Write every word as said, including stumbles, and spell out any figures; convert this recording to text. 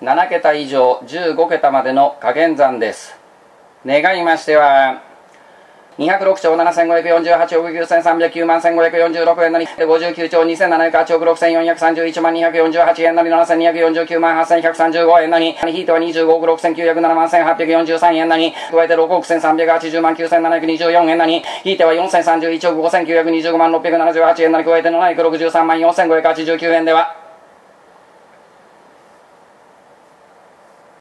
ななけた以上じゅうごけたまでの加減算です。願いましてはにひゃくろくちょうななせんごひゃくよんじゅうはちおくきゅうせんさんびゃくきゅうまんせんごひゃくよんじゅうろくえんなりごじゅうきゅうちょうにせんななひゃくはちおくろくせんよんひゃくさんじゅういちまんにひゃくよんじゅうはちえんなりななせんにひゃくよんじゅうきゅうまんはっせんひゃくさんじゅうごえんなりひいてはにじゅうごおくろくせんきゅうひゃくななまんせんはっぴゃくよんじゅうさんえんなり加えてろくおくせんさんびゃくはちじゅうまんきゅうせんななひゃくにじゅうよんえんなりひいてはよんせんさんじゅういちおくごせんきゅうひゃくにじゅうごまんろっぴゃくななじゅうはちえんなり加えてななひゃくろくじゅうさんまんよんせんごひゃくはちじゅうきゅうえんでは